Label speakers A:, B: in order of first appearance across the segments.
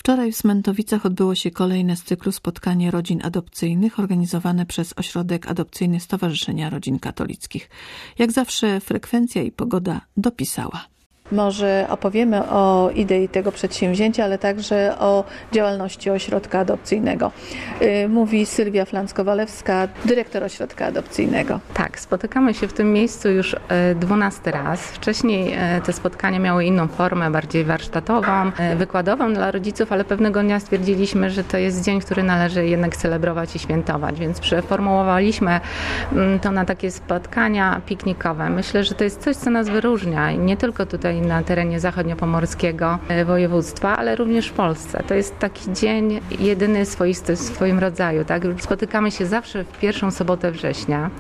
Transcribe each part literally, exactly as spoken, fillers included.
A: Wczoraj w Smentowicach odbyło się kolejne z cyklu spotkanie rodzin adopcyjnych organizowane przez Ośrodek Adopcyjny Stowarzyszenia Rodzin Katolickich. Jak zawsze frekwencja i pogoda dopisała. Może opowiemy o idei tego przedsięwzięcia, ale także o działalności ośrodka adopcyjnego. Mówi Sylwia Flancko-Walewska, dyrektor ośrodka adopcyjnego.
B: Tak, spotykamy się w tym miejscu już dwunasty raz. Wcześniej te spotkania miały inną formę, bardziej warsztatową, wykładową dla rodziców, ale pewnego dnia stwierdziliśmy, że to jest dzień, który należy jednak celebrować i świętować, więc przeformułowaliśmy to na takie spotkania piknikowe. Myślę, że to jest coś, co nas wyróżnia i nie tylko tutaj na terenie zachodniopomorskiego województwa, ale również w Polsce. To jest taki dzień jedyny, swoisty w swoim rodzaju. Tak? Spotykamy się zawsze w pierwszą sobotę września.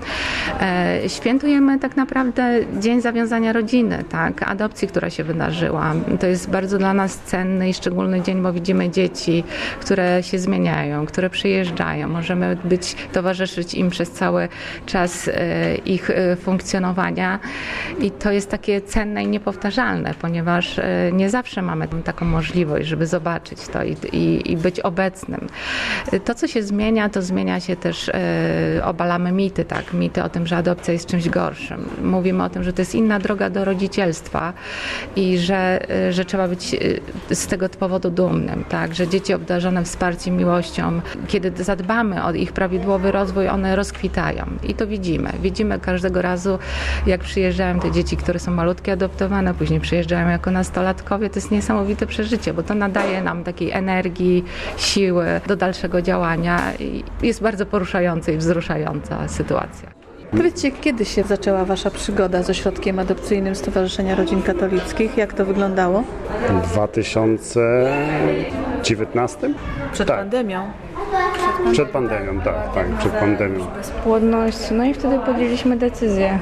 B: E, świętujemy tak naprawdę Dzień Zawiązania Rodziny, tak? Adopcji, która się wydarzyła. To jest bardzo dla nas cenny i szczególny dzień, bo widzimy dzieci, które się zmieniają, które przyjeżdżają. Możemy być, towarzyszyć im przez cały czas e, ich e, funkcjonowania i to jest takie cenne i niepowtarzalne, ponieważ nie zawsze mamy taką możliwość, żeby zobaczyć to i, i, i być obecnym. To, co się zmienia, to zmienia się też, e, obalamy mity, tak, mity o tym, że adopcja jest czymś gorszym. Mówimy o tym, że to jest inna droga do rodzicielstwa i że, że trzeba być z tego powodu dumnym, tak, że dzieci obdarzone wsparciem, miłością, kiedy zadbamy o ich prawidłowy rozwój, one rozkwitają i to widzimy. Widzimy każdego razu, jak przyjeżdżają te dzieci, które są malutkie, adoptowane, później przyjeżdżają jako nastolatkowie, to jest niesamowite przeżycie, bo to nadaje nam takiej energii, siły do dalszego działania i jest bardzo poruszająca i wzruszająca sytuacja.
A: Powiedzcie, kiedy się zaczęła Wasza przygoda z Ośrodkiem Adopcyjnym Stowarzyszenia Rodzin Katolickich? Jak to wyglądało?
C: W dwa tysiące dziewiętnastym?
A: Przed
C: tak.
A: pandemią?
C: Przed pandemią, tak, tak, przed pandemią.
D: Bezpłodność, no i wtedy podjęliśmy decyzję,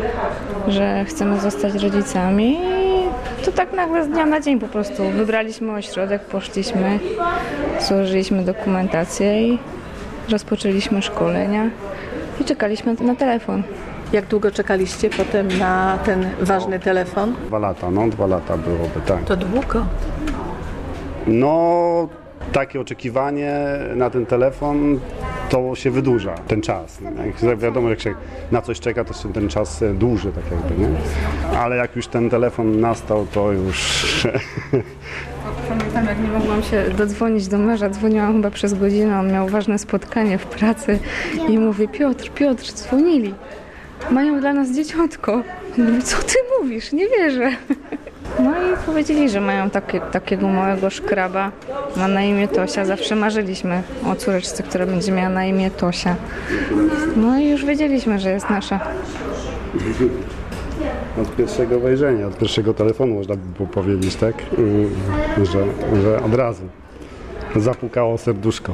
D: że chcemy zostać rodzicami i to tak nagle z dnia na dzień po prostu. Wybraliśmy ośrodek, poszliśmy, złożyliśmy dokumentację i rozpoczęliśmy szkolenia i czekaliśmy na telefon.
A: Jak długo czekaliście potem na ten ważny telefon?
C: Dwa lata, no dwa lata byłoby, tak.
A: To długo.
C: No, takie oczekiwanie na ten telefon, to się wydłuża, ten czas. Jak wiadomo, jak się na coś czeka, to się ten czas dłuży, tak jakby, nie? Ale jak już ten telefon nastał, to już...
D: Pamiętam, jak nie mogłam się dodzwonić do męża, dzwoniłam chyba przez godzinę, on miał ważne spotkanie w pracy i mówię, Piotr, Piotr, dzwonili, mają dla nas dzieciątko. Mówię, co ty mówisz? Nie wierzę. No i powiedzieli, że mają takie, takiego małego szkraba, ma na imię Tosia. Zawsze marzyliśmy o córeczce, która będzie miała na imię Tosia. No i już wiedzieliśmy, że jest nasza.
C: Od pierwszego wejrzenia, od pierwszego telefonu można by było powiedzieć, tak? Że, że od razu zapukało serduszko.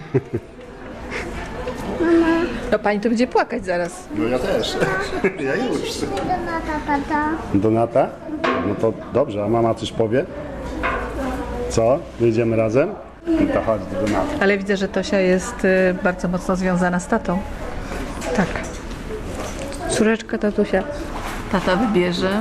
A: No pani to będzie płakać zaraz.
C: No ja też. Ja już.
E: Donata, tata.
C: Donata? No to dobrze, a mama coś powie? Co? Wyjdziemy razem? No to chodź do Donaty.
A: Ale widzę, że Tosia jest bardzo mocno związana z tatą.
D: Tak. Córeczka tatusia.
A: Tata wybierze.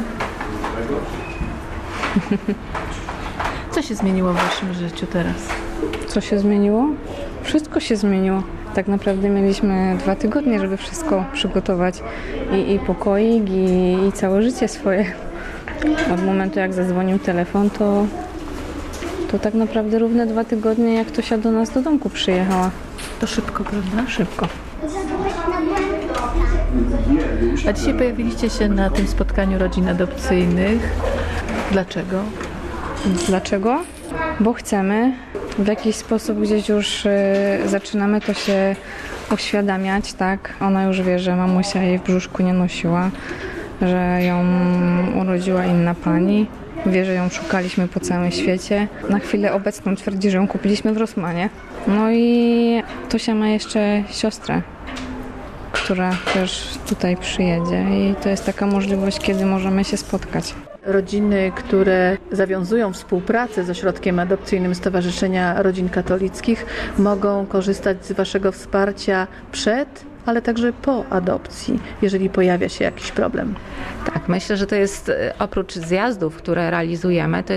A: Co się zmieniło w waszym życiu teraz?
D: Co się zmieniło? Wszystko się zmieniło. Tak naprawdę mieliśmy dwa tygodnie, żeby wszystko przygotować. I, i pokoik, i, i całe życie swoje. Od momentu, jak zadzwonił telefon, to, to tak naprawdę równe dwa tygodnie, jak Tosia do nas do domku przyjechała.
A: To szybko, prawda?
D: Szybko.
A: A dzisiaj pojawiliście się na tym spotkaniu rodzin adopcyjnych. Dlaczego?
D: Dlaczego? Bo chcemy. W jakiś sposób gdzieś już y, zaczynamy to się uświadamiać, tak? Ona już wie, że mamusia jej w brzuszku nie nosiła, że ją urodziła inna pani. Wie, że ją szukaliśmy po całym świecie. Na chwilę obecną twierdzi, że ją kupiliśmy w Rossmanie. No i Tosia ma jeszcze siostrę, która też tutaj przyjedzie i to jest taka możliwość, kiedy możemy się spotkać.
A: Rodziny, które zawiązują współpracę z Ośrodkiem Adopcyjnym Stowarzyszenia Rodzin Katolickich, mogą korzystać z waszego wsparcia przed, ale także po adopcji, jeżeli pojawia się jakiś problem.
B: Tak, myślę, że to jest oprócz zjazdów, które realizujemy, to jest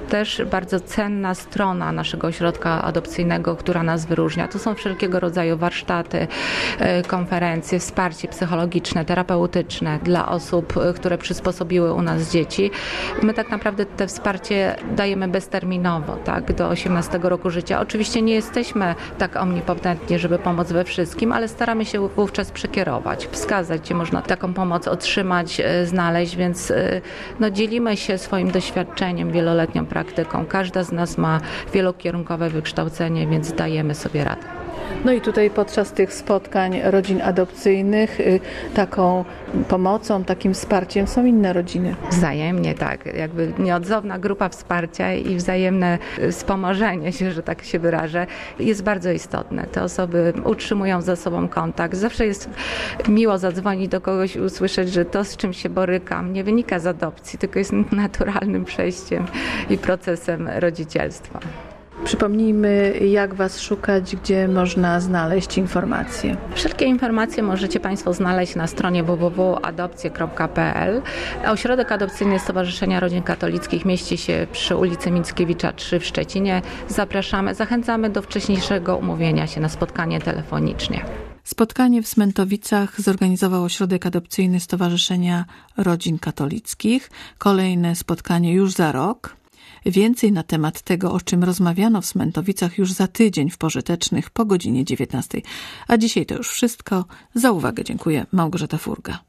B: też bardzo cenna strona naszego ośrodka adopcyjnego, która nas wyróżnia. To są wszelkiego rodzaju warsztaty, konferencje, wsparcie psychologiczne, terapeutyczne dla osób, które przysposobiły u nas dzieci. My tak naprawdę te wsparcie dajemy bezterminowo, tak, do osiemnastego roku życia. Oczywiście nie jesteśmy tak omnipotentni, żeby pomóc we wszystkim, ale staramy się wówczas przekierować, wskazać, gdzie można taką pomoc otrzymać, znaleźć, więc no, dzielimy się swoim doświadczeniem, wieloletnią praktyką. Każda z nas ma wielokierunkowe wykształcenie, więc dajemy sobie radę.
A: No i tutaj podczas tych spotkań rodzin adopcyjnych taką pomocą, takim wsparciem są inne rodziny.
B: Wzajemnie, tak. Jakby nieodzowna grupa wsparcia i wzajemne wspomożenie się, że tak się wyrażę, jest bardzo istotne. Te osoby utrzymują ze sobą kontakt. Zawsze jest miło zadzwonić do kogoś i usłyszeć, że to, z czym się borykam, nie wynika z adopcji, tylko jest naturalnym przejściem i procesem rodzicielstwa.
A: Przypomnijmy, jak Was szukać, gdzie można znaleźć informacje.
B: Wszelkie informacje możecie Państwo znaleźć na stronie w w w kropka adopcje kropka p l. Ośrodek Adopcyjny Stowarzyszenia Rodzin Katolickich mieści się przy ulicy Mickiewicza trzy w Szczecinie. Zapraszamy, zachęcamy do wcześniejszego umówienia się na spotkanie telefonicznie.
A: Spotkanie w Smentowicach zorganizował Ośrodek Adopcyjny Stowarzyszenia Rodzin Katolickich. Kolejne spotkanie już za rok. Więcej na temat tego, o czym rozmawiano w Smentowicach już za tydzień w Pożytecznych po godzinie dziewiętnastej. A dzisiaj to już wszystko. Za uwagę dziękuję. Małgorzata Furga.